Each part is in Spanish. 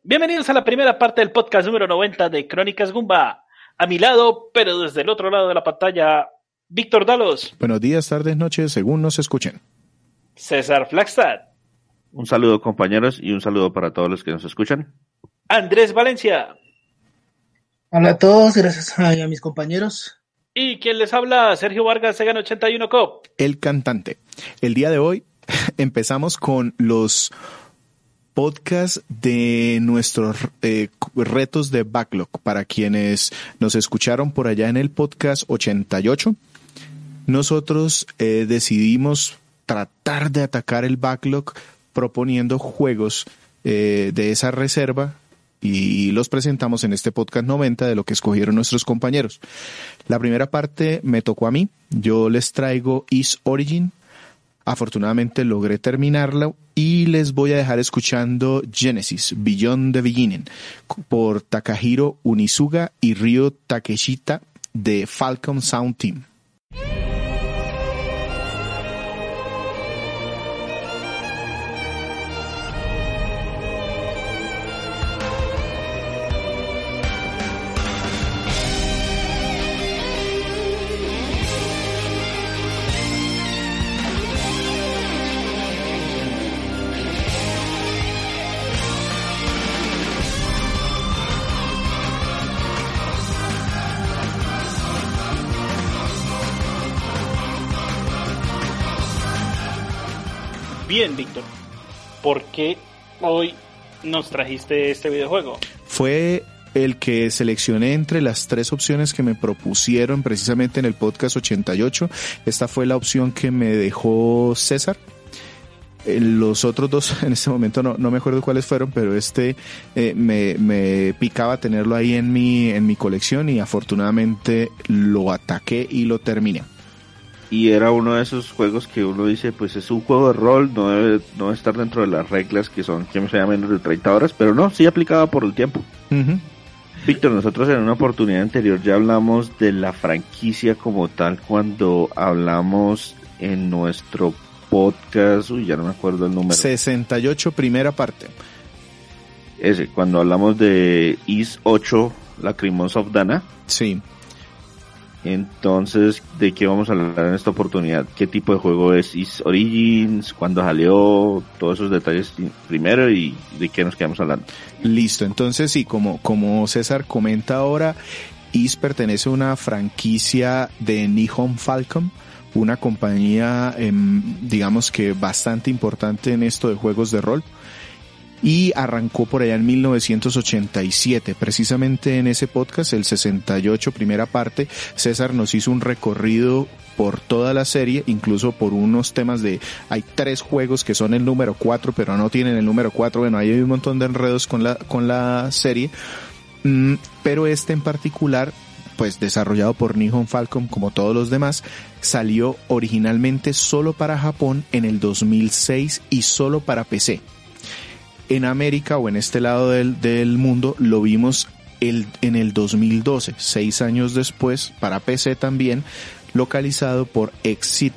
Bienvenidos a la primera parte del podcast número 90 de Crónicas Gumba. A mi lado, pero desde el otro lado de la pantalla, Víctor Dalos. Buenos días, tardes, noches, según nos escuchen. César Flagstad. Un saludo, compañeros, y un saludo para todos los que nos escuchan. Andrés Valencia. Hola a todos, gracias a mis compañeros. Y quien les habla, Sergio Vargas, Segan 81 Cop. El cantante. El día de hoy empezamos con los podcasts de nuestros retos de backlog. Para quienes nos escucharon por allá en el podcast 88, nosotros decidimos tratar de atacar el backlog proponiendo juegos de esa reserva y los presentamos en este podcast 90 de lo que escogieron nuestros compañeros. La primera parte me tocó a mí. Yo les traigo Ys Origin. Afortunadamente logré terminarlo y les voy a dejar escuchando Genesis, Beyond the Beginning, por Takahiro Unisuga y Ryo Takeshita de Falcom Sound Team. Bien, Víctor, ¿por qué hoy nos trajiste este videojuego? Fue el que seleccioné entre las tres opciones que me propusieron precisamente en el podcast 88. Esta fue la opción que me dejó César. Los otros dos, en este momento no me acuerdo cuáles fueron, pero me picaba tenerlo ahí en mi colección y afortunadamente lo ataqué y lo terminé. Y era uno de esos juegos que uno dice, pues es un juego de rol, no debe estar dentro de las reglas que me sea menos de 30 horas, pero no, sí aplicaba por el tiempo. Uh-huh. Víctor, nosotros en una oportunidad anterior ya hablamos de la franquicia como tal cuando hablamos en nuestro podcast, ya no me acuerdo el número. 68, primera parte. Ese, cuando hablamos de Ys 8, Lacrimosa of Dana. Sí. Entonces, ¿de qué vamos a hablar en esta oportunidad? ¿Qué tipo de juego es Ys Origins? ¿Cuándo salió? Todos esos detalles primero y de qué nos quedamos hablando. Listo, entonces sí, como César comenta ahora, Ys pertenece a una franquicia de Nihon Falcom, una compañía, digamos que bastante importante en esto de juegos de rol. Y arrancó por allá en 1987. Precisamente en ese podcast, el 68, primera parte, César nos hizo un recorrido por toda la serie, incluso por unos temas hay 3 juegos que son el número 4, pero no tienen el número 4. Bueno, hay un montón de enredos con la serie. Pero este en particular, pues desarrollado por Nihon Falcom como todos los demás, salió originalmente solo para Japón en el 2006 y solo para PC. En América o en este lado del mundo lo vimos en el 2012, 6 años después, para PC también, localizado por Exit.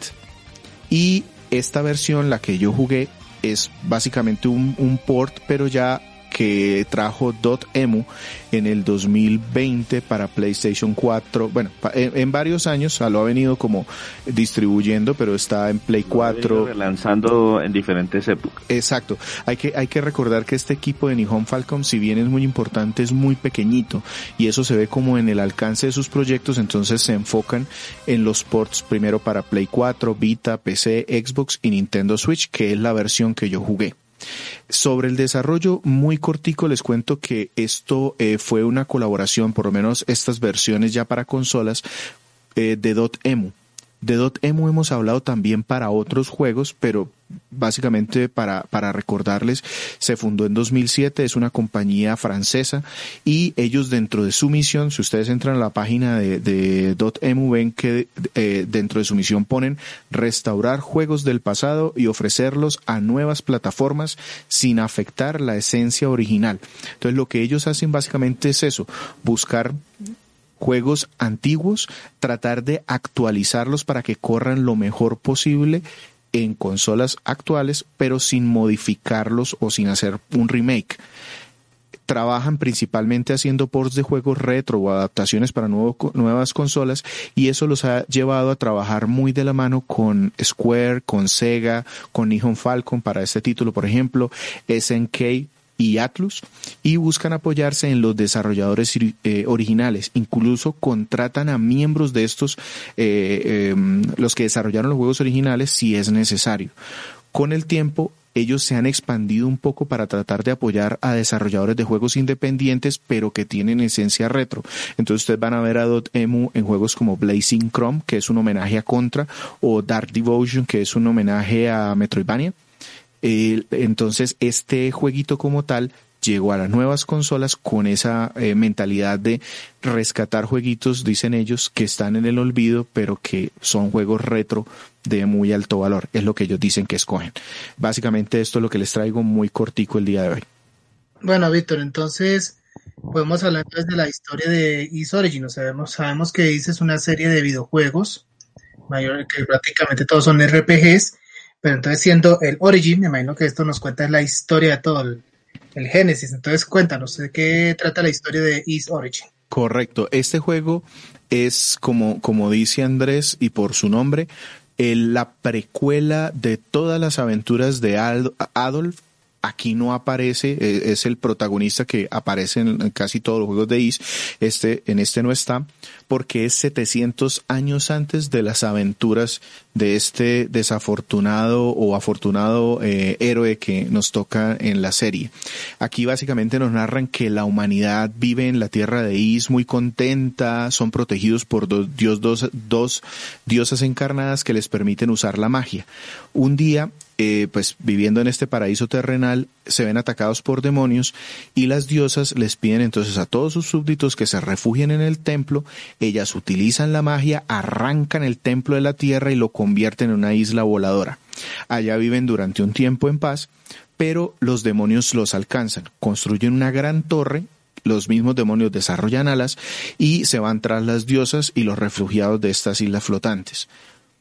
Y esta versión, la que yo jugué, es básicamente un port, pero ya que trajo .emu en el 2020 para PlayStation 4, bueno, en varios años, lo ha venido como distribuyendo, pero está en Play 4. Relanzando en diferentes épocas. Exacto. Hay que recordar que este equipo de Nihon Falcom, si bien es muy importante, es muy pequeñito, y eso se ve como en el alcance de sus proyectos, entonces se enfocan en los ports primero para Play 4, Vita, PC, Xbox y Nintendo Switch, que es la versión que yo jugué. Sobre el desarrollo, muy cortico les cuento que esto fue una colaboración, por lo menos estas versiones ya para consolas, de .emu. De .emu hemos hablado también para otros juegos, pero básicamente para recordarles, se fundó en 2007, es una compañía francesa y ellos dentro de su misión, si ustedes entran a la página de .emu, ven que dentro de su misión ponen restaurar juegos del pasado y ofrecerlos a nuevas plataformas sin afectar la esencia original. Entonces lo que ellos hacen básicamente es eso, buscar juegos antiguos, tratar de actualizarlos para que corran lo mejor posible en consolas actuales, pero sin modificarlos o sin hacer un remake. trabajan principalmente haciendo ports de juegos retro o adaptaciones para nuevas consolas, y eso los ha llevado a trabajar muy de la mano con Square, con Sega, con Nihon Falcon para este título, por ejemplo, SNK y Atlus, y buscan apoyarse en los desarrolladores originales. Incluso contratan a miembros de estos, los que desarrollaron los juegos originales, si es necesario. Con el tiempo, ellos se han expandido un poco para tratar de apoyar a desarrolladores de juegos independientes, pero que tienen esencia retro. Entonces ustedes van a ver a Dotemu en juegos como Blazing Chrome, que es un homenaje a Contra, o Dark Devotion, que es un homenaje a Metroidvania. Entonces este jueguito como tal llegó a las nuevas consolas con esa mentalidad de rescatar jueguitos, dicen ellos, que están en el olvido, pero que son juegos retro de muy alto valor. Es lo que ellos dicen que escogen. Básicamente esto es lo que les traigo muy cortico el día de hoy. Bueno, Víctor, entonces podemos hablar entonces de la historia de Ys Origin. Sabemos que Ys es una serie de videojuegos, que prácticamente todos son RPGs, pero entonces siendo el Origin, me imagino que esto nos cuenta la historia de todo el génesis. Entonces cuéntanos, ¿de qué trata la historia de Ys Origin? Correcto, este juego es como dice Andrés, y por su nombre, la precuela de todas las aventuras de Adolf. Aquí no aparece, es el protagonista que aparece en casi todos los juegos de Ys. En este no está, porque es 700 años antes de las aventuras de este desafortunado o afortunado héroe que nos toca en la serie. Aquí básicamente nos narran que la humanidad vive en la tierra de Ys muy contenta, son protegidos por dos diosas encarnadas que les permiten usar la magia. Un día, pues viviendo en este paraíso terrenal, se ven atacados por demonios, y las diosas les piden entonces a todos sus súbditos que se refugien en el templo. Ellas utilizan la magia, arrancan el templo de la tierra y lo convierten en una isla voladora. Allá viven durante un tiempo en paz, pero los demonios los alcanzan, construyen una gran torre. Los mismos demonios desarrollan alas y se van tras las diosas y los refugiados de estas islas flotantes.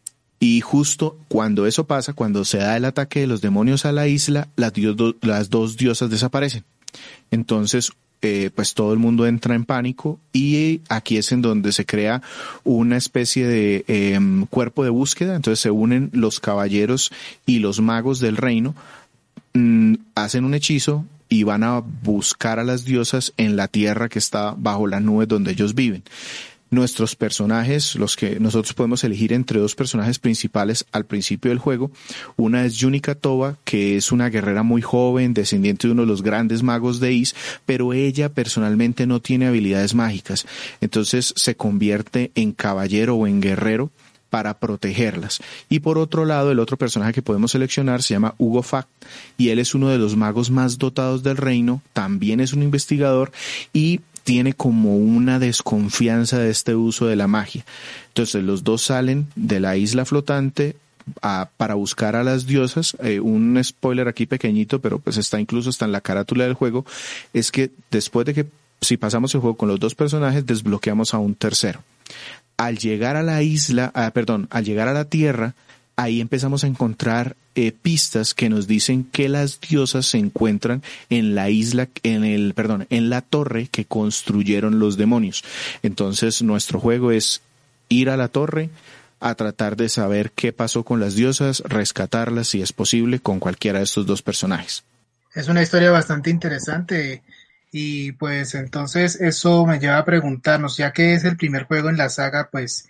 Y justo cuando eso pasa, cuando se da el ataque de los demonios a la isla, las dos diosas desaparecen. Entonces, pues todo el mundo entra en pánico, y aquí es en donde se crea una especie de cuerpo de búsqueda. Entonces se unen los caballeros y los magos del reino, hacen un hechizo y van a buscar a las diosas en la tierra que está bajo las nubes donde ellos viven. Nuestros personajes, los que nosotros podemos elegir entre dos personajes principales al principio del juego. Una es Yunica Toba, que es una guerrera muy joven, descendiente de uno de los grandes magos de Ys, pero ella personalmente no tiene habilidades mágicas. Entonces se convierte en caballero o en guerrero para protegerlas. Y por otro lado, el otro personaje que podemos seleccionar se llama Hugo Fact, y él es uno de los magos más dotados del reino, también es un investigador y tiene como una desconfianza de este uso de la magia. Entonces los dos salen de la isla flotante para buscar a las diosas. Un spoiler aquí pequeñito, pero pues está en la carátula del juego, es que después de que, si pasamos el juego con los dos personajes, desbloqueamos a un tercero. Al llegar a la al llegar a la tierra, ahí empezamos a encontrar pistas que nos dicen que las diosas se encuentran en la isla, en la torre que construyeron los demonios. Entonces nuestro juego es ir a la torre a tratar de saber qué pasó con las diosas, rescatarlas si es posible con cualquiera de estos dos personajes. Es una historia bastante interesante, y pues entonces eso me lleva a preguntarnos, ya que es el primer juego en la saga, pues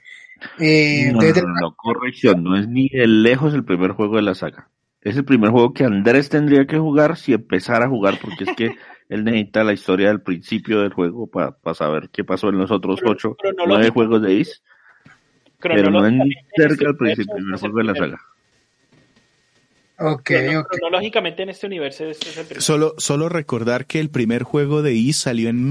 corrección, no es ni de lejos el primer juego de la saga. Es el primer juego que Andrés tendría que jugar si empezara a jugar, porque es que él necesita la historia del principio del juego para saber qué pasó en los otros 9 juegos de Ys, pero no es ni cerca del primer juego de la saga. Okay. Cronológicamente en este universo es el primer. Solo recordar que el primer juego de Ys salió en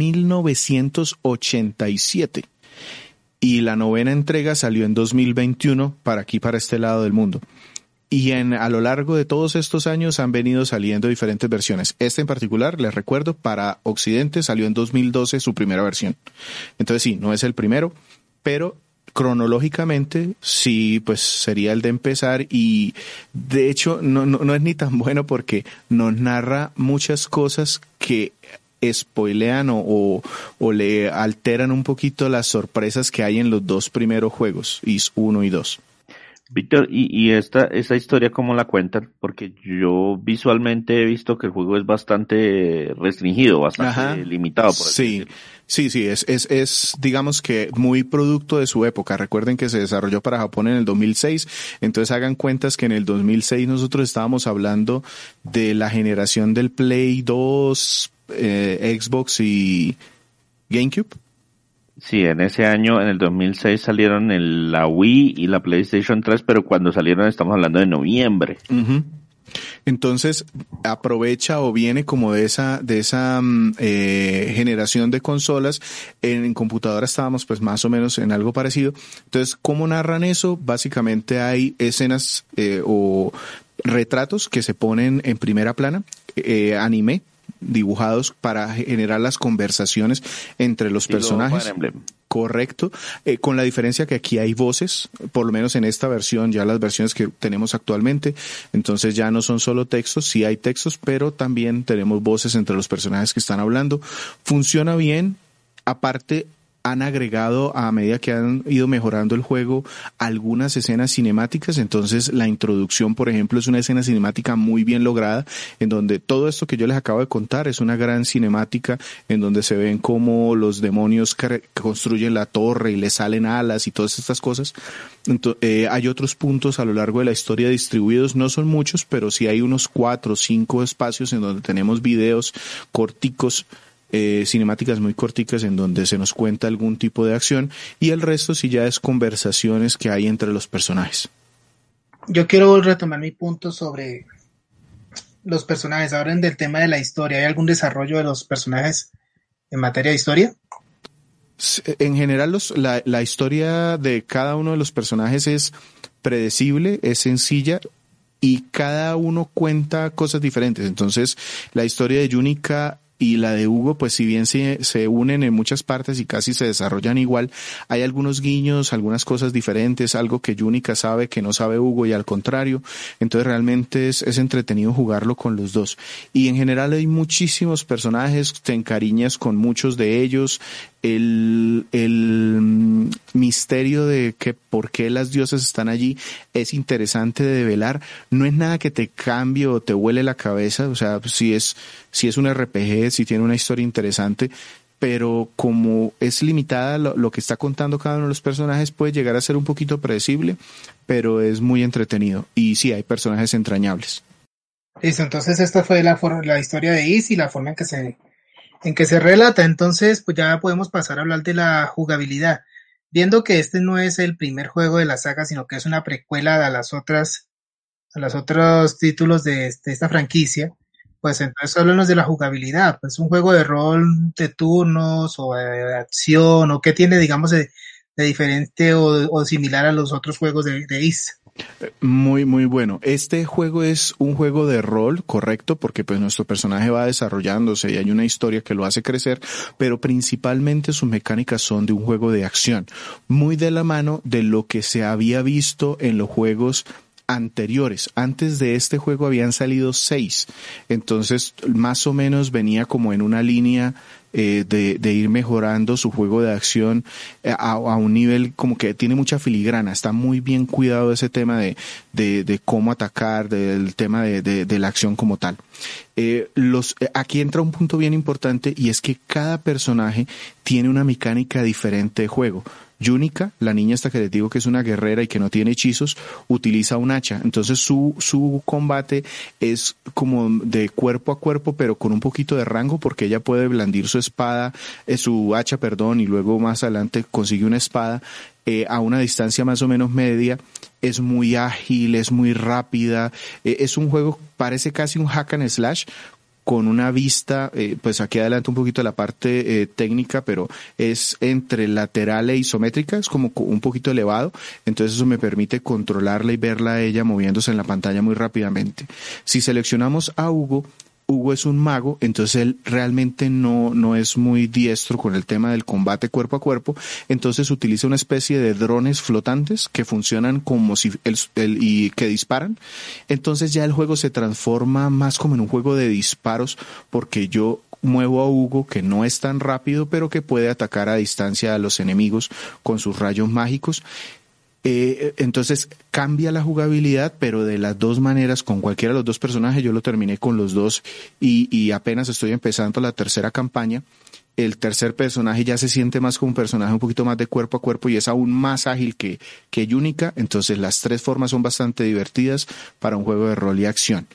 1987. Y la 9ª entrega salió en 2021 para este lado del mundo. Y a lo largo de todos estos años han venido saliendo diferentes versiones. Esta en particular, les recuerdo, para Occidente salió en 2012 su primera versión. Entonces sí, no es el primero, pero cronológicamente sí, pues sería el de empezar, y de hecho no es ni tan bueno porque nos narra muchas cosas que spoilean o le alteran un poquito las sorpresas que hay en los dos primeros juegos, Is 1 y 2. Víctor, y esta historia cómo la cuentan? Porque yo visualmente he visto que el juego es bastante restringido, bastante limitado, por así decirlo. Sí, es digamos que muy producto de su época. Recuerden que se desarrolló para Japón en el 2006, entonces hagan cuentas que en el 2006 nosotros estábamos hablando de la generación del Play 2, Xbox y GameCube. Sí, en ese año, en el 2006 salieron la Wii y la PlayStation 3, pero cuando salieron estamos hablando de noviembre. Uh-huh. Entonces aprovecha o viene como de esa generación de consolas. En computadora estábamos pues más o menos en algo parecido. Entonces, ¿cómo narran eso? Básicamente hay escenas o retratos que se ponen en primera plana, anime, dibujados para generar las conversaciones entre los personajes. Correcto, con la diferencia que aquí hay voces, por lo menos en esta versión, ya las versiones que tenemos actualmente, entonces ya no son solo textos, sí hay textos, pero también tenemos voces entre los personajes que están hablando. Funciona bien, aparte han agregado a medida que han ido mejorando el juego algunas escenas cinemáticas, entonces la introducción, por ejemplo, es una escena cinemática muy bien lograda, en donde todo esto que yo les acabo de contar es una gran cinemática en donde se ven cómo los demonios construyen la torre y les salen alas y todas estas cosas. Entonces, hay otros puntos a lo largo de la historia distribuidos, no son muchos, pero sí hay unos 4 o 5 espacios en donde tenemos videos corticos, cinemáticas muy corticas en donde se nos cuenta algún tipo de acción, y el resto sí ya es conversaciones que hay entre los personajes. Yo quiero retomar mi punto sobre los personajes. Hablan del tema de la historia. ¿Hay algún desarrollo de los personajes en materia de historia? En general la historia de cada uno de los personajes es predecible, es sencilla, y cada uno cuenta cosas diferentes. Entonces la historia de Yunica y la de Hugo, pues si bien se unen en muchas partes y casi se desarrollan igual, hay algunos guiños, algunas cosas diferentes, algo que Yunica sabe que no sabe Hugo y al contrario. Entonces realmente es entretenido jugarlo con los dos. Y en general hay muchísimos personajes, te encariñas con muchos de ellos. El misterio de que por qué las diosas están allí es interesante de develar. No es nada que te cambie o te vuele la cabeza, o sea, si es un RPG, si tiene una historia interesante, pero como es limitada lo que está contando cada uno de los personajes, puede llegar a ser un poquito predecible, pero es muy entretenido. Y sí, hay personajes entrañables. Listo, entonces esta fue la historia de Is y la forma en que se relata. Entonces, pues ya podemos pasar a hablar de la jugabilidad. Viendo que este no es el primer juego de la saga, sino que es una precuela a los otros títulos de esta franquicia, pues entonces háblanos de la jugabilidad. Pues un juego de rol de turnos o de acción, o qué tiene, digamos, de diferente o similar a los otros juegos de Is. Muy, muy bueno. Este juego es un juego de rol, correcto, porque pues nuestro personaje va desarrollándose y hay una historia que lo hace crecer, pero principalmente sus mecánicas son de un juego de acción, muy de la mano de lo que se había visto en los juegos anteriores. Antes de este juego habían salido 6, entonces más o menos venía como en una línea de ir mejorando su juego de acción a un nivel como que tiene mucha filigrana, está muy bien cuidado ese tema de cómo atacar, del tema de la acción como tal. Aquí entra un punto bien importante, y es que cada personaje tiene una mecánica diferente de juego. Yunica, la niña esta que les digo que es una guerrera y que no tiene hechizos, utiliza un hacha. Entonces su combate es como de cuerpo a cuerpo, pero con un poquito de rango, porque ella puede blandir su espada, su hacha, perdón, y luego más adelante consigue una espada a una distancia más o menos media. Es muy ágil, es muy rápida. Es un juego, parece casi un hack and slash, con una vista, pues aquí adelante un poquito la parte técnica, pero es entre lateral e isométrica, es como un poquito elevado, entonces eso me permite controlarla y verla a ella moviéndose en la pantalla muy rápidamente. Si seleccionamos a Hugo es un mago, entonces él realmente no es muy diestro con el tema del combate cuerpo a cuerpo, entonces utiliza una especie de drones flotantes que funcionan como si y que disparan. Entonces ya el juego se transforma más como en un juego de disparos, porque yo muevo a Hugo, que no es tan rápido, pero que puede atacar a distancia a los enemigos con sus rayos mágicos. Entonces cambia la jugabilidad, pero de las dos maneras, con cualquiera de los dos personajes. Yo lo terminé con los dos y apenas estoy empezando la tercera campaña. El tercer personaje ya se siente más como un personaje un poquito más de cuerpo a cuerpo y es aún más ágil que Yunica. Entonces las tres formas son bastante divertidas para un juego de rol y acción.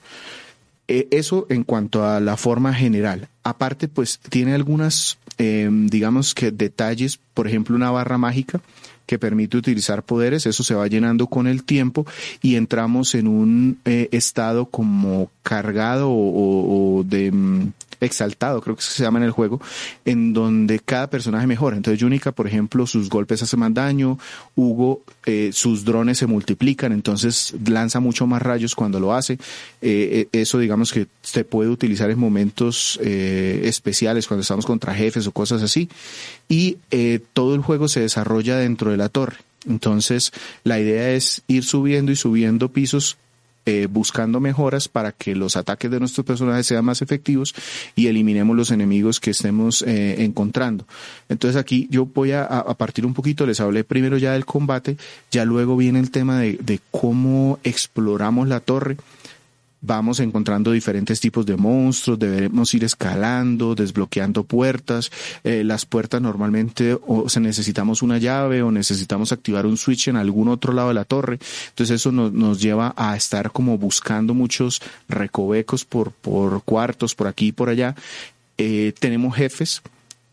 Eso en cuanto a la forma general. Aparte, pues tiene algunas, digamos que detalles, por ejemplo, una barra mágica que permite utilizar poderes. Eso se va llenando con el tiempo y entramos en un estado como cargado o de exaltado, creo que se llama en el juego, en donde cada personaje mejora. Entonces Yunica, por ejemplo, sus golpes hacen más daño. Hugo, sus drones se multiplican, entonces lanza mucho más rayos cuando lo hace. Eso digamos que se puede utilizar en momentos especiales, cuando estamos contra jefes o cosas así. Y todo el juego se desarrolla dentro de la torre. Entonces la idea es ir subiendo y subiendo pisos, buscando mejoras para que los ataques de nuestros personajes sean más efectivos y eliminemos los enemigos que estemos encontrando. Entonces aquí yo voy a partir un poquito, les hablé primero ya del combate, ya luego viene el tema de cómo exploramos la torre. Vamos encontrando diferentes tipos de monstruos, debemos ir escalando, desbloqueando puertas. Las puertas normalmente o necesitamos una llave o necesitamos activar un switch en algún otro lado de la torre. Entonces eso nos lleva a estar como buscando muchos recovecos por cuartos, por aquí y por allá. Tenemos jefes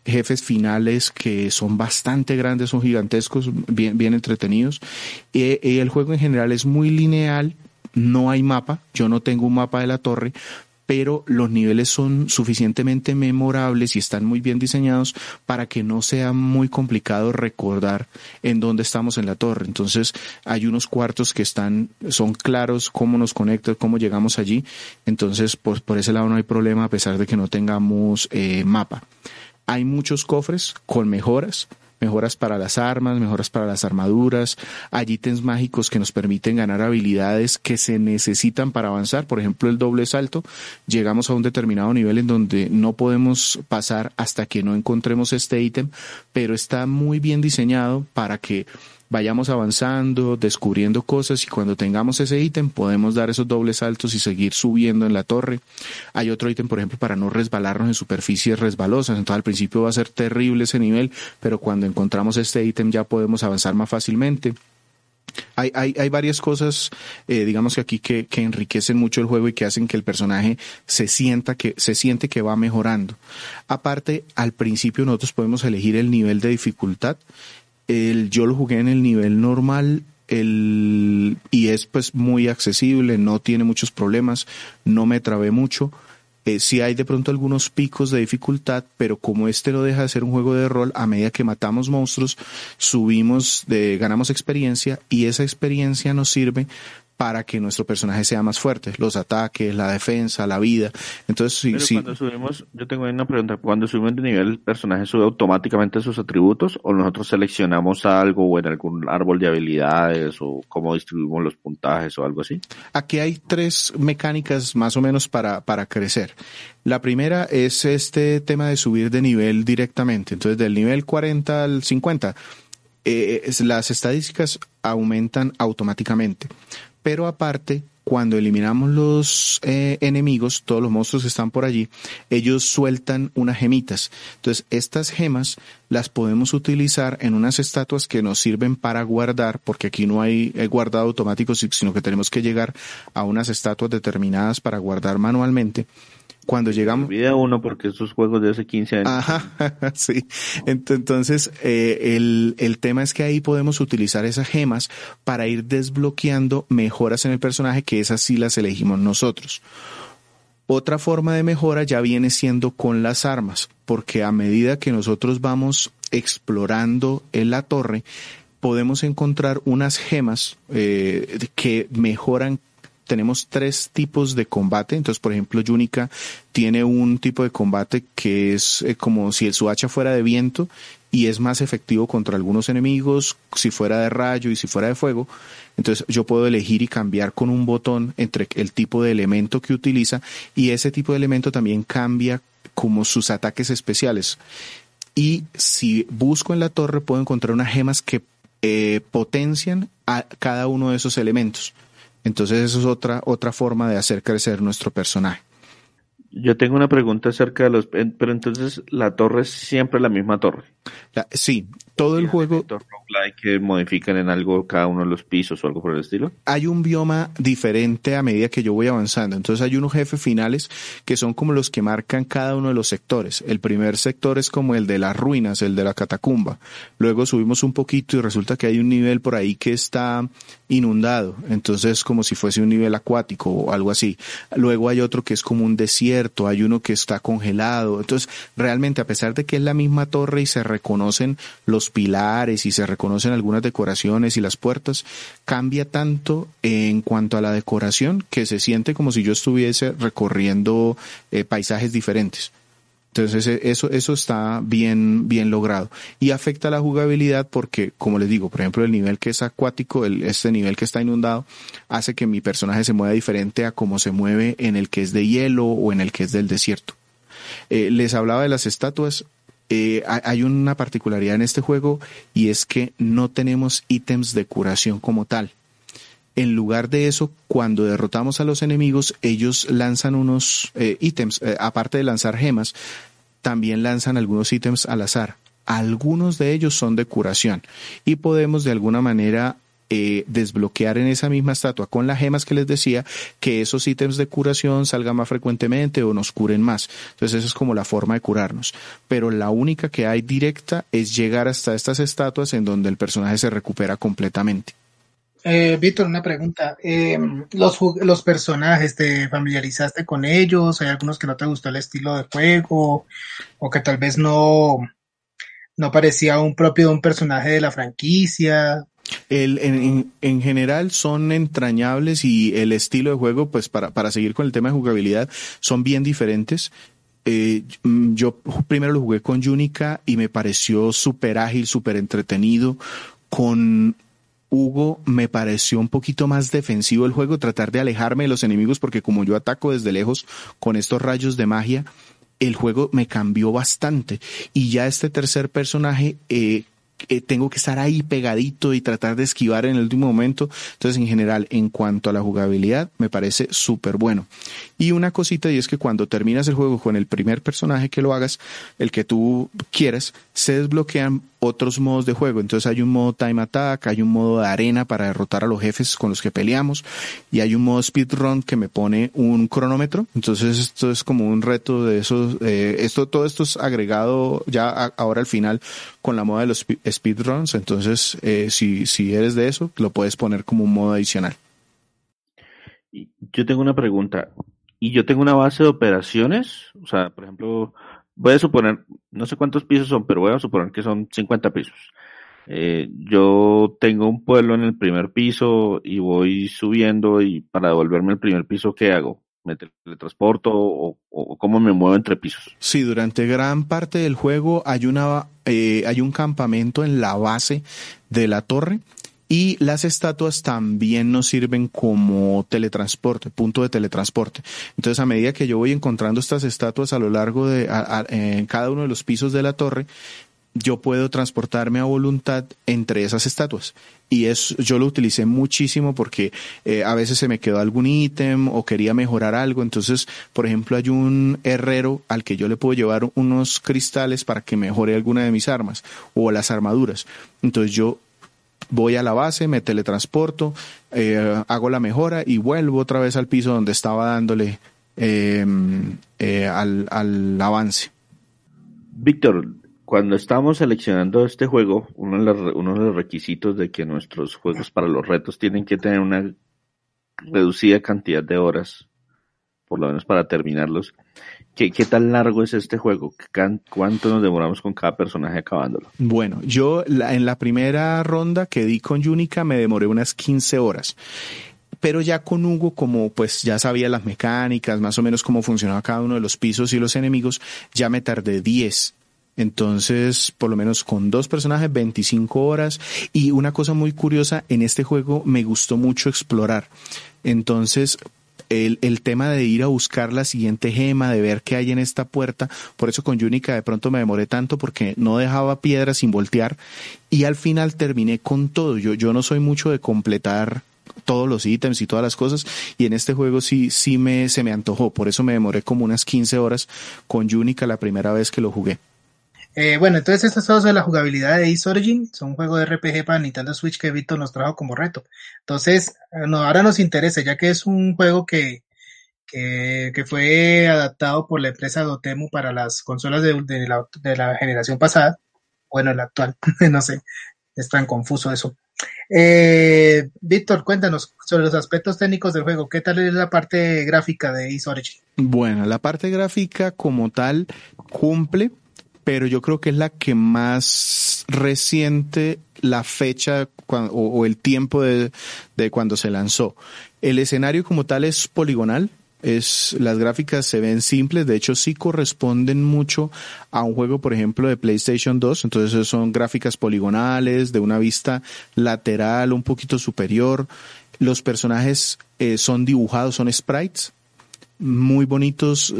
finales que son bastante grandes, son gigantescos, bien entretenidos. El juego en general es muy lineal. No hay mapa, yo no tengo un mapa de la torre, pero los niveles son suficientemente memorables y están muy bien diseñados para que no sea muy complicado recordar en dónde estamos en la torre. Entonces hay unos cuartos que son claros, cómo nos conectan, cómo llegamos allí. Entonces pues por ese lado no hay problema a pesar de que no tengamos mapa. Hay muchos cofres con mejoras para las armas, mejoras para las armaduras. Hay ítems mágicos que nos permiten ganar habilidades que se necesitan para avanzar. Por ejemplo, el doble salto. Llegamos a un determinado nivel en donde no podemos pasar hasta que no encontremos este ítem, pero está muy bien diseñado para que vayamos avanzando, descubriendo cosas y cuando tengamos ese ítem podemos dar esos dobles saltos y seguir subiendo en la torre. Hay otro ítem, por ejemplo, para no resbalarnos en superficies resbalosas. Entonces al principio va a ser terrible ese nivel, pero cuando encontramos este ítem ya podemos avanzar más fácilmente. Hay varias cosas, digamos que aquí que enriquecen mucho el juego y que hacen que el personaje se siente que va mejorando. Aparte, al principio nosotros podemos elegir el nivel de dificultad. Yo lo jugué en el nivel normal y es pues muy accesible, no tiene muchos problemas, no me trabé mucho. Sí hay de pronto algunos picos de dificultad, pero como no deja de ser un juego de rol, a medida que matamos monstruos, ganamos experiencia y esa experiencia nos sirve para que nuestro personaje sea más fuerte, los ataques, la defensa, la vida. Entonces, cuando subimos, yo tengo una pregunta, cuando subimos de nivel, ¿el personaje sube automáticamente sus atributos o nosotros seleccionamos algo o en algún árbol de habilidades o cómo distribuimos los puntajes o algo así? Aquí hay 3 mecánicas más o menos para crecer. La primera es este tema de subir de nivel directamente. Entonces, del nivel 40 al 50, las estadísticas aumentan automáticamente. Pero aparte, cuando eliminamos los enemigos, todos los monstruos que están por allí, ellos sueltan unas gemitas. Entonces, estas gemas las podemos utilizar en unas estatuas que nos sirven para guardar, porque aquí no hay guardado automático, sino que tenemos que llegar a unas estatuas determinadas para guardar manualmente. Cuando llegamos... Olvida uno porque esos juegos de hace 15 años. Ajá, sí. Entonces, el tema es que ahí podemos utilizar esas gemas para ir desbloqueando mejoras en el personaje, que esas sí las elegimos nosotros. Otra forma de mejora ya viene siendo con las armas, porque a medida que nosotros vamos explorando en la torre, podemos encontrar unas gemas que mejoran. Tenemos 3 tipos de combate. Entonces, por ejemplo, Yunica tiene un tipo de combate que es como si su hacha fuera de viento y es más efectivo contra algunos enemigos, si fuera de rayo y si fuera de fuego. Entonces yo puedo elegir y cambiar con un botón entre el tipo de elemento que utiliza, y ese tipo de elemento también cambia como sus ataques especiales. Y si busco en la torre puedo encontrar unas gemas que potencian a cada uno de esos elementos. Entonces eso es otra forma de hacer crecer nuestro personaje. Yo tengo una pregunta acerca de pero entonces la torre es siempre la misma torre. Sí, todo el juego. Roguelike que modifican en algo cada uno de los pisos o algo por el estilo. Hay un bioma diferente a medida que yo voy avanzando. Entonces hay unos jefes finales que son como los que marcan cada uno de los sectores. El primer sector es como el de las ruinas, el de la catacumba. Luego subimos un poquito y resulta que hay un nivel por ahí que está inundado. Entonces como si fuese un nivel acuático o algo así. Luego hay otro que es como un desierto. Hay uno que está congelado. Entonces realmente, a pesar de que es la misma torre y se reconocen los pilares y se reconocen algunas decoraciones y las puertas, cambia tanto en cuanto a la decoración que se siente como si yo estuviese recorriendo paisajes diferentes. Entonces eso está bien logrado y afecta la jugabilidad porque, como les digo, por ejemplo, el nivel que es acuático, este nivel que está inundado, hace que mi personaje se mueva diferente a como se mueve en el que es de hielo o en el que es del desierto. Les hablaba de las estatuas. Hay una particularidad en este juego y es que no tenemos ítems de curación como tal. En lugar de eso, cuando derrotamos a los enemigos, ellos lanzan unos ítems, aparte de lanzar gemas, también lanzan algunos ítems al azar. Algunos de ellos son de curación y podemos de alguna manera desbloquear en esa misma estatua con las gemas que les decía que esos ítems de curación salgan más frecuentemente o nos curen más. Entonces esa es como la forma de curarnos, pero la única que hay directa es llegar hasta estas estatuas en donde el personaje se recupera completamente. Víctor, una pregunta. Los personajes, ¿te familiarizaste con ellos? ¿Hay algunos que no te gustó el estilo de juego o que tal vez no parecía un propio de un personaje de la franquicia? En general son entrañables y el estilo de juego, pues para seguir con el tema de jugabilidad, son bien diferentes. Yo primero lo jugué con Junica y me pareció súper ágil, súper entretenido. Con Hugo me pareció un poquito más defensivo el juego, tratar de alejarme de los enemigos porque como yo ataco desde lejos con estos rayos de magia, el juego me cambió bastante. Y ya este tercer personaje tengo que estar ahí pegadito y tratar de esquivar en el último momento. Entonces, en general, en cuanto a la jugabilidad, me parece súper bueno. Y una cosita, y es que cuando terminas el juego con el primer personaje que lo hagas, el que tú quieras, se desbloquean otros modos de juego. Entonces hay un modo time attack, hay un modo de arena para derrotar a los jefes con los que peleamos, y hay un modo speedrun que me pone un cronómetro. Entonces esto es como un reto de esos, todo esto es agregado ya ahora al final con la moda de los speedruns. Entonces si eres de eso, lo puedes poner como un modo adicional. Yo tengo una pregunta. ¿Y yo tengo una base de operaciones? O sea, por ejemplo, voy a suponer, no sé cuántos pisos son, pero voy a suponer que son 50 pisos. Yo tengo un pueblo en el primer piso y voy subiendo, y para devolverme al primer piso, ¿qué hago? ¿Me teletransporto o cómo me muevo entre pisos? Sí, durante gran parte del juego hay un campamento en la base de la torre. Y las estatuas también nos sirven como teletransporte, punto de teletransporte. Entonces, a medida que yo voy encontrando estas estatuas a lo largo en cada uno de los pisos de la torre, yo puedo transportarme a voluntad entre esas estatuas. Y yo lo utilicé muchísimo porque a veces se me quedó algún ítem o quería mejorar algo. Entonces, por ejemplo, hay un herrero al que yo le puedo llevar unos cristales para que mejore alguna de mis armas o las armaduras. Entonces yo voy a la base, me teletransporto, hago la mejora y vuelvo otra vez al piso donde estaba dándole al avance. Víctor, cuando estábamos seleccionando este juego, uno de los requisitos de que nuestros juegos para los retos tienen que tener una reducida cantidad de horas, por lo menos para terminarlos. ¿Qué tan largo es este juego? ¿Cuánto nos demoramos con cada personaje acabándolo? Bueno, yo en la primera ronda que di con Junica me demoré unas 15 horas. Pero ya con Hugo, como pues ya sabía las mecánicas, más o menos cómo funcionaba cada uno de los pisos y los enemigos, ya me tardé 10. Entonces, por lo menos con 2 personajes, 25 horas. Y una cosa muy curiosa, en este juego me gustó mucho explorar. Entonces, el tema de ir a buscar la siguiente gema, de ver qué hay en esta puerta, por eso con Yunica de pronto me demoré tanto porque no dejaba piedras sin voltear y al final terminé con todo. Yo no soy mucho de completar todos los ítems y todas las cosas y en este juego sí se me antojó, por eso me demoré como unas 15 horas con Yunica la primera vez que lo jugué. Bueno, entonces esto es todo sobre la jugabilidad de Ys Origin. Es un juego de RPG para Nintendo Switch que Víctor nos trajo como reto. Entonces, ahora nos interesa, ya que es un juego que fue adaptado por la empresa Dotemu para las consolas de la generación pasada. Bueno, la actual, no sé, es tan confuso eso. Víctor, cuéntanos sobre los aspectos técnicos del juego. ¿Qué tal es la parte gráfica de Ys Origin? Bueno, la parte gráfica como tal cumple, pero yo creo que es la que más reciente la fecha o el tiempo de cuando se lanzó. El escenario como tal es poligonal, las gráficas se ven simples, de hecho sí corresponden mucho a un juego, por ejemplo, de PlayStation 2, entonces son gráficas poligonales, de una vista lateral un poquito superior. Los personajes son dibujados, son sprites, muy bonitos,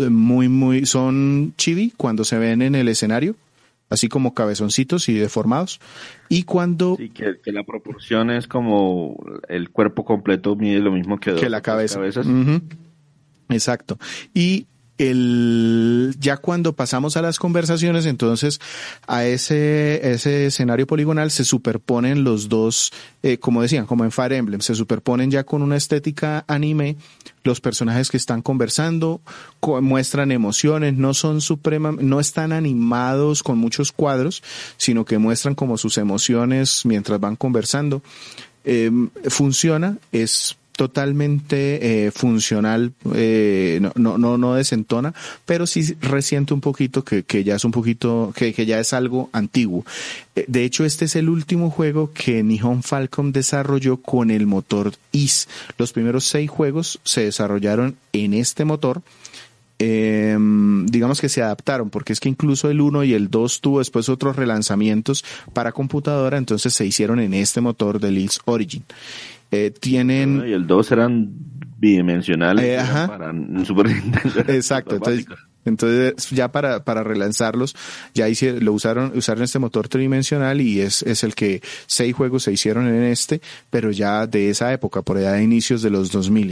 son chibi cuando se ven en el escenario, así como cabezoncitos y deformados. Y cuando... Sí, que la proporción es como el cuerpo completo mide lo mismo que la cabeza. Cabezas. Uh-huh. Exacto. Y ya cuando pasamos a las conversaciones, entonces a ese escenario poligonal se superponen los dos, como decían, como en Fire Emblem, se superponen ya con una estética anime, los personajes que están conversando, muestran emociones, no están animados con muchos cuadros, sino que muestran como sus emociones mientras van conversando. Funciona, es totalmente funcional, no desentona, pero sí resiente un poquito que ya es un poquito, que ya es algo antiguo. De hecho, este es el último juego que Nihon Falcom desarrolló con el motor Ys. Los primeros 6 juegos se desarrollaron en este motor. Digamos que se adaptaron, porque es que incluso el 1 y el 2 tuvo después otros relanzamientos para computadora, entonces se hicieron en este motor del Ys Origin. Tienen... Y el 2 eran bidimensionales para Super Nintendo. Exacto, entonces ya para relanzarlos ya usaron este motor tridimensional y es el que 6 juegos se hicieron en este, pero ya de esa época, por allá de inicios de los 2000.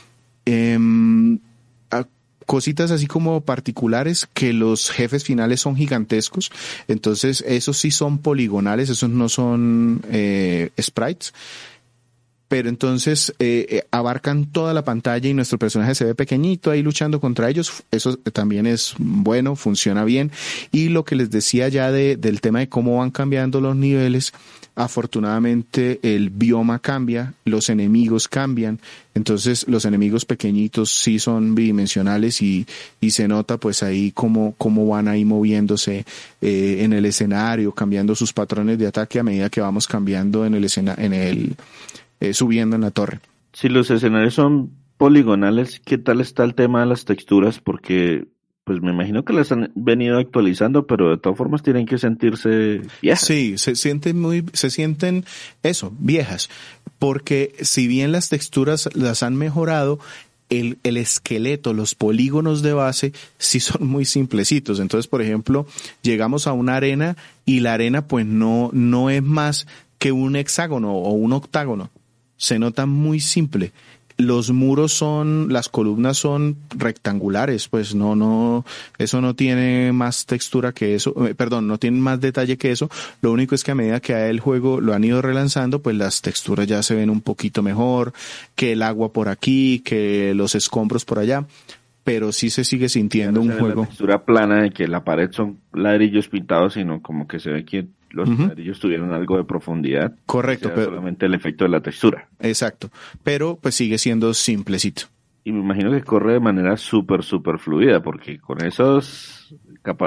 Cositas así como particulares, que los jefes finales son gigantescos, entonces esos sí son poligonales, esos no son sprites, pero entonces abarcan toda la pantalla y nuestro personaje se ve pequeñito ahí luchando contra ellos. Eso también es bueno, funciona bien. Y lo que les decía ya del tema de cómo van cambiando los niveles, afortunadamente el bioma cambia, los enemigos cambian, entonces los enemigos pequeñitos sí son bidimensionales y se nota pues ahí cómo van ahí moviéndose en el escenario, cambiando sus patrones de ataque a medida que vamos cambiando subiendo en la torre. Si los escenarios son poligonales, ¿qué tal está el tema de las texturas? Porque pues me imagino que las han venido actualizando, pero de todas formas tienen que sentirse viejas. Sí, se sienten eso, viejas, porque si bien las texturas las han mejorado, el esqueleto, los polígonos de base sí son muy simplecitos. Entonces, por ejemplo, llegamos a una arena y la arena pues no es más que un hexágono o un octágono. Se nota muy simple. Los muros las columnas son rectangulares, pues eso no tiene más textura que eso, no tiene más detalle que eso. Lo único es que a medida que el juego lo han ido relanzando, pues las texturas ya se ven un poquito mejor, que el agua por aquí, que los escombros por allá, pero sí se sigue sintiendo un juego. La textura plana de que la pared son ladrillos pintados, sino como que se ve que los ladrillos tuvieron algo de profundidad. Correcto, pero solamente el efecto de la textura. Exacto, pero pues sigue siendo simplecito. Y me imagino que corre de manera súper fluida, porque con esos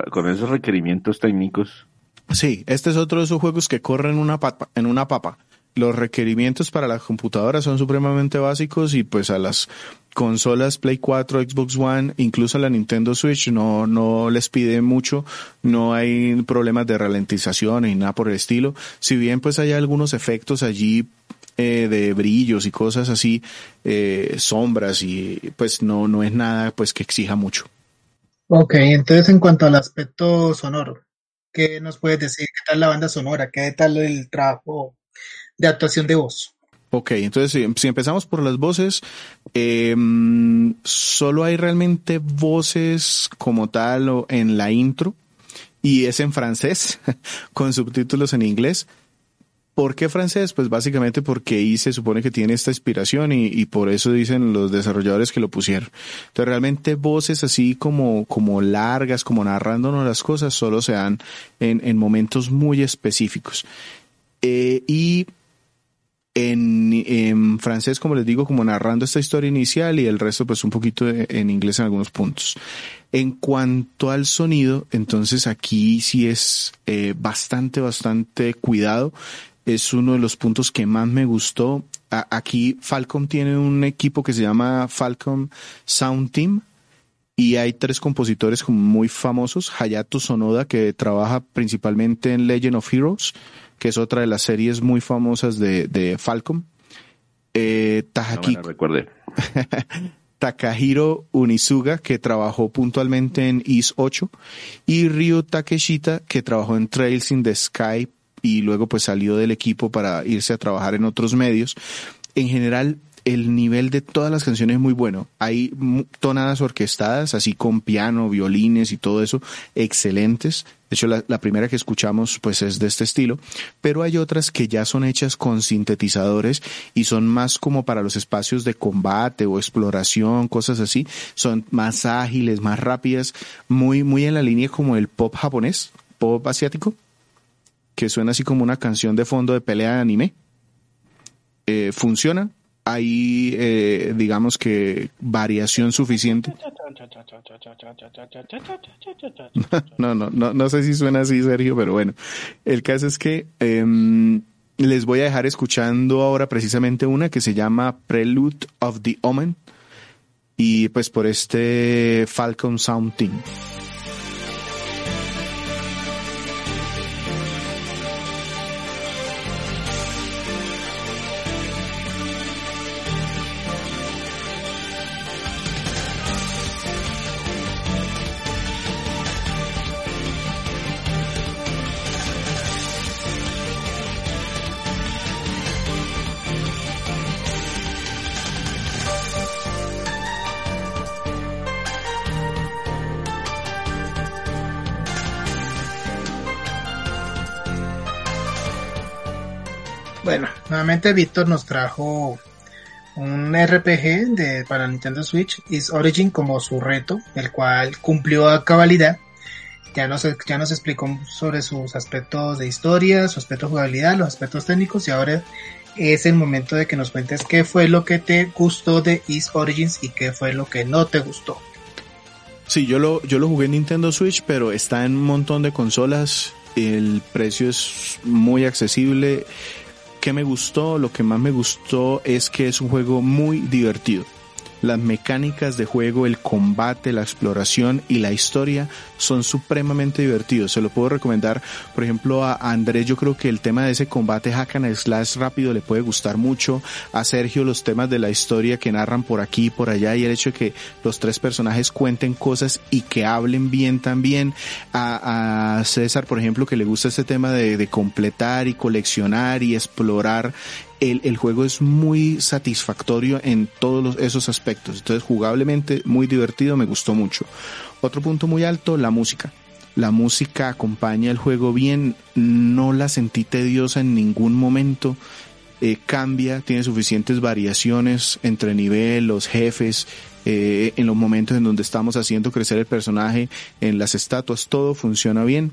requerimientos técnicos. Sí, este es otro de esos juegos que corre en una papa. los requerimientos para las computadoras son supremamente básicos y pues a las consolas Play 4, Xbox One, incluso a la Nintendo Switch no les pide mucho, no hay problemas de ralentización ni nada por el estilo. Si bien pues hay algunos efectos allí de brillos y cosas así, sombras, y pues no es nada pues que exija mucho. Ok, entonces en cuanto al aspecto sonoro, ¿qué nos puedes decir? ¿Qué tal la banda sonora? ¿Qué tal el trabajo de actuación de voz? Ok, entonces si empezamos por las voces, solo hay realmente voces como tal en la intro, y es en francés, con subtítulos en inglés. ¿Por qué francés? Pues básicamente porque ahí se supone que tiene esta inspiración y por eso dicen los desarrolladores que lo pusieron. Entonces realmente voces así como largas, como narrándonos las cosas, solo se dan en momentos muy específicos. Y en francés, como les digo, como narrando esta historia inicial, y el resto pues un poquito en inglés en algunos puntos. En cuanto al sonido, entonces aquí sí es bastante cuidado. Es uno de los puntos que más me gustó. Aquí Falcom tiene un equipo que se llama Falcom Sound Team, y hay 3 compositores como muy famosos. Hayato Sonoda, que trabaja principalmente en Legend of Heroes, que es otra de las series muy famosas de Falcom. Takahiro Unisuga, que trabajó puntualmente en Ys 8, y Ryo Takeshita, que trabajó en Trails in the Sky y luego pues salió del equipo para irse a trabajar en otros medios. En general, el nivel de todas las canciones es muy bueno. Hay tonadas orquestadas, así con piano, violines y todo eso, excelentes. De hecho, la primera que escuchamos pues es de este estilo, pero hay otras que ya son hechas con sintetizadores y son más como para los espacios de combate o exploración, cosas así. Son más ágiles, más rápidas, muy en la línea como el pop japonés, pop asiático, que suena así como una canción de fondo de pelea de anime. Funciona. Hay, digamos que, variación suficiente. No sé si suena así, Sergio, pero bueno. El caso es que les voy a dejar escuchando ahora precisamente una que se llama Prelude of the Omen, y pues por este Falcom Sound Team. Bueno, nuevamente Víctor nos trajo un RPG para Nintendo Switch, Ys Origin, como su reto, el cual cumplió a cabalidad. Ya nos explicó sobre sus aspectos de historia, su aspecto de jugabilidad, los aspectos técnicos, y ahora es el momento de que nos cuentes qué fue lo que te gustó de Ys Origins y qué fue lo que no te gustó. Sí, yo lo jugué en Nintendo Switch, pero está en un montón de consolas. El precio es muy accesible. ¿Qué me gustó? Lo que más me gustó es que es un juego muy divertido. Las mecánicas de juego, el combate, la exploración y la historia son supremamente divertidos. Se lo puedo recomendar, por ejemplo, a Andrés. Yo creo que el tema de ese combate hack and slash rápido le puede gustar mucho. A Sergio, los temas de la historia que narran por aquí y por allá, y el hecho de que los 3 personajes cuenten cosas y que hablen bien también. A César, por ejemplo, que le gusta este tema de completar y coleccionar y explorar. El juego es muy satisfactorio en todos esos aspectos. Entonces, jugablemente muy divertido, me gustó mucho. Otro punto muy alto, la música. La música acompaña el juego bien, no la sentí tediosa en ningún momento. Cambia, tiene suficientes variaciones entre nivel, los jefes, en los momentos en donde estamos haciendo crecer el personaje, en las estatuas, todo funciona bien.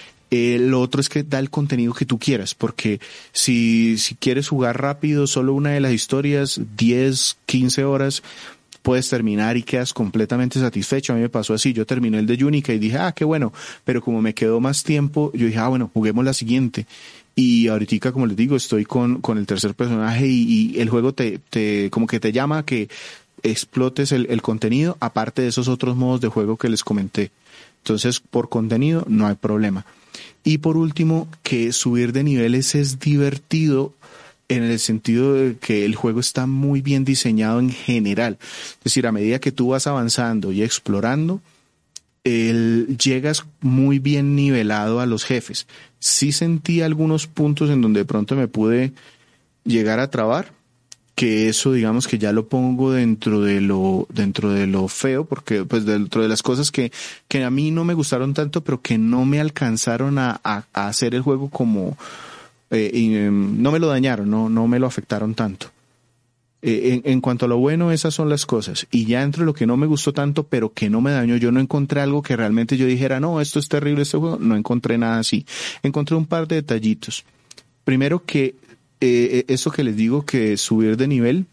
Lo otro es que da el contenido que tú quieras, porque si quieres jugar rápido solo una de las historias, 10, 15 horas, puedes terminar y quedas completamente satisfecho. A mí me pasó así, yo terminé el de Yunica y dije, qué bueno, pero como me quedó más tiempo, yo dije, bueno, juguemos la siguiente. y ahorita, como les digo, estoy con el tercer personaje y el juego te como que te llama a que explotes el contenido, aparte de esos otros modos de juego que les comenté. Entonces, por contenido no hay problema. Y por último, que subir de niveles es divertido en el sentido de que el juego está muy bien diseñado en general. Es decir, a medida que tú vas avanzando y explorando, llegas muy bien nivelado a los jefes. Sí sentí algunos puntos en donde de pronto me pude llegar a trabar, que eso digamos que ya lo pongo dentro de lo feo, porque pues dentro de las cosas que a mí no me gustaron tanto, pero que no me alcanzaron a hacer el juego como no me lo dañaron, no me lo afectaron tanto. En cuanto a lo bueno, esas son las cosas. Y ya entre lo que no me gustó tanto, pero que no me dañó, yo no encontré algo que realmente yo dijera, no, esto es terrible este juego. No encontré nada así. Encontré un par de detallitos. Primero que eso que les digo, que subir de nivel,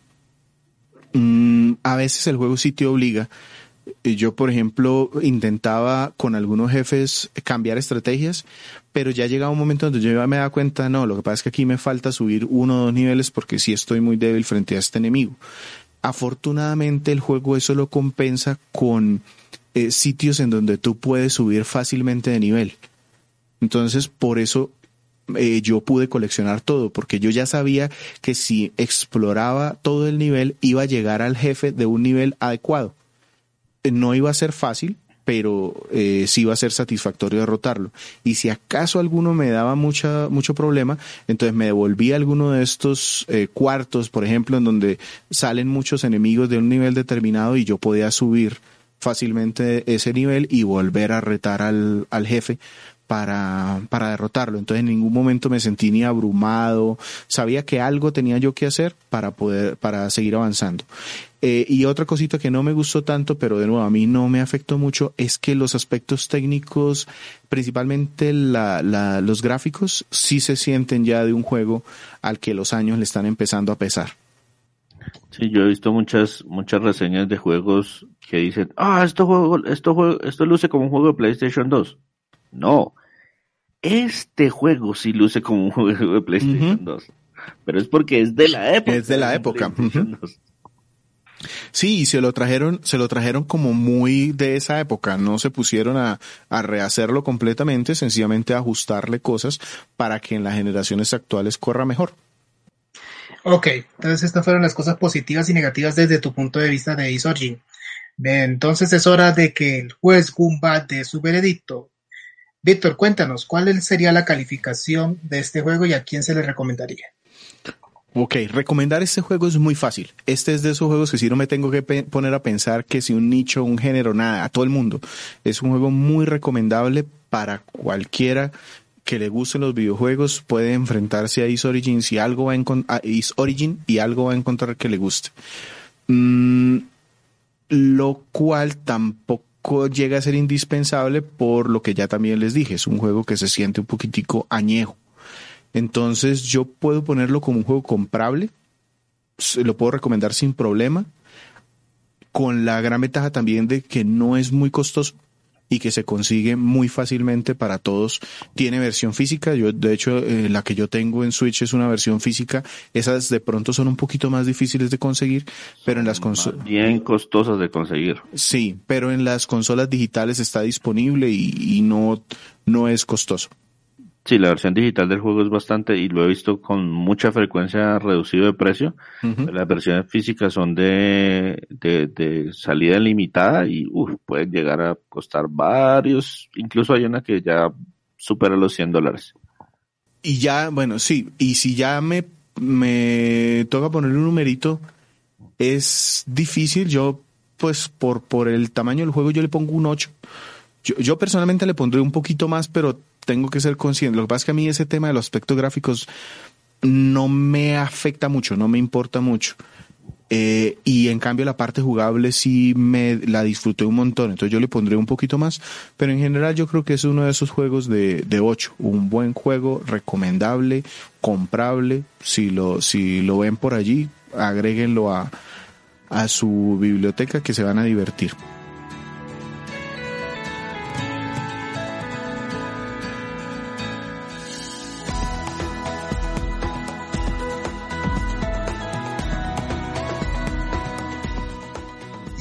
a veces el juego sí te obliga. Yo, por ejemplo, intentaba con algunos jefes cambiar estrategias, pero ya llegaba un momento donde yo ya me daba cuenta, no, lo que pasa es que aquí me falta subir 1 o 2 niveles porque sí estoy muy débil frente a este enemigo. Afortunadamente el juego eso lo compensa con sitios en donde tú puedes subir fácilmente de nivel. Entonces, por eso yo pude coleccionar todo, porque yo ya sabía que si exploraba todo el nivel iba a llegar al jefe de un nivel adecuado. No iba a ser fácil, pero sí iba a ser satisfactorio derrotarlo. Y si acaso alguno me daba mucho problema, entonces me devolvía a alguno de estos cuartos, por ejemplo, en donde salen muchos enemigos de un nivel determinado y yo podía subir fácilmente ese nivel y volver a retar al jefe para derrotarlo. Entonces en ningún momento me sentí ni abrumado, sabía que algo tenía yo que hacer para seguir avanzando. Y otra cosita que no me gustó tanto, pero de nuevo a mí no me afectó mucho, es que los aspectos técnicos, principalmente los gráficos, sí se sienten ya de un juego al que los años le están empezando a pesar. Sí, yo he visto muchas reseñas de juegos que dicen, esto luce como un juego de PlayStation 2. No, este juego sí luce como un juego de PlayStation 2, pero es porque es de la época. Es de la época. Sí, y se lo trajeron como muy de esa época, no se pusieron a rehacerlo completamente, sencillamente a ajustarle cosas para que en las generaciones actuales corra mejor. Ok, entonces estas fueron las cosas positivas y negativas desde tu punto de vista de Ace Origin. Entonces es hora de que el juez Goomba dé su veredicto. Víctor, cuéntanos, ¿cuál sería la calificación de este juego y a quién se le recomendaría? Ok, recomendar este juego es muy fácil. Este es de esos juegos que si no me tengo que poner a pensar que si un nicho, un género, nada, a todo el mundo. Es un juego muy recomendable para cualquiera que le gusten los videojuegos, puede enfrentarse a Ace Origin y algo va a encontrar que le guste. Lo cual tampoco llega a ser indispensable por lo que ya también les dije, es un juego que se siente un poquitico añejo. Entonces yo puedo ponerlo como un juego comprable, lo puedo recomendar sin problema, con la gran ventaja también de que no es muy costoso y que se consigue muy fácilmente para todos. Tiene versión física, yo de hecho la que yo tengo en Switch es una versión física, esas de pronto son un poquito más difíciles de conseguir, pero en las consolas... Bien costosas de conseguir. Sí, pero en las consolas digitales está disponible y no es costoso. Sí, la versión digital del juego es bastante, y lo he visto con mucha frecuencia reducido de precio. Uh-huh. Las versiones físicas son de salida limitada y pueden llegar a costar varios, incluso hay una que ya supera los $100. Y ya, bueno, sí, y si ya me toca ponerle un numerito, es difícil. Yo, pues, por el tamaño del juego yo le pongo un 8. Yo personalmente le pondré un poquito más, pero tengo que ser consciente. Lo que pasa es que a mí ese tema de los aspectos gráficos no me afecta mucho, no me importa mucho. Y en cambio la parte jugable sí la disfruté un montón, entonces yo le pondré un poquito más, pero en general yo creo que es uno de esos juegos de 8, un buen juego, recomendable, comprable. Si lo ven por allí, agréguenlo a su biblioteca, que se van a divertir.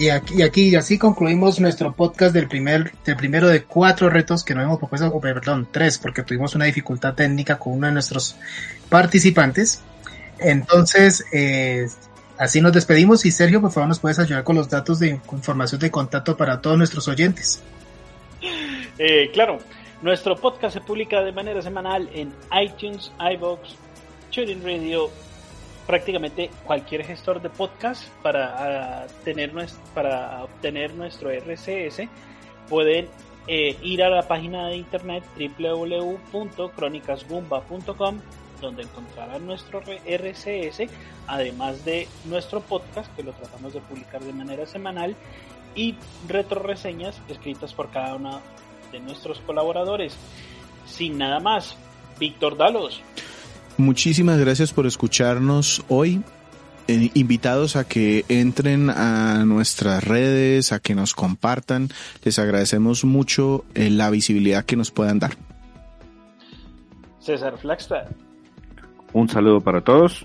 Y aquí así concluimos nuestro podcast del primero de 4 retos que nos hemos propuesto, perdón, 3, porque tuvimos una dificultad técnica con uno de nuestros participantes. Entonces, así nos despedimos y Sergio, por favor, nos puedes ayudar con los datos de información de contacto para todos nuestros oyentes. Claro, nuestro podcast se publica de manera semanal en iTunes, iVoox, TuneIn Radio, prácticamente cualquier gestor de podcast. Para obtener nuestro RSS pueden ir a la página de internet www.cronicasgumba.com, donde encontrarán nuestro RSS, además de nuestro podcast, que lo tratamos de publicar de manera semanal, y retroreseñas escritas por cada uno de nuestros colaboradores. Sin nada más, Víctor Dalos. Muchísimas gracias por escucharnos hoy. Invitados a que entren a nuestras redes, a que nos compartan. Les agradecemos mucho la visibilidad que nos puedan dar. César Flagstad. Un saludo para todos.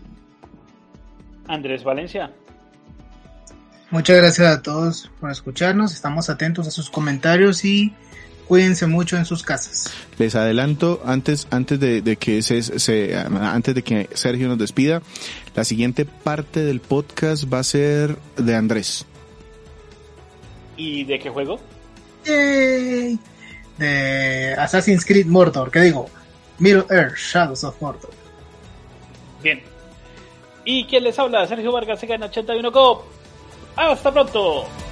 Andrés Valencia. Muchas gracias a todos por escucharnos. Estamos atentos a sus comentarios y cuídense mucho en sus casas. Les adelanto antes de que Sergio nos despida, la siguiente parte del podcast va a ser de Andrés. ¿Y de qué juego? ¡Yay! De Assassin's Creed Mordor, ¿qué digo? Middle Earth, Shadows of Mordor. Bien. ¿Y quién les habla? Sergio Vargas, en 81 Cop. ¡Hasta pronto!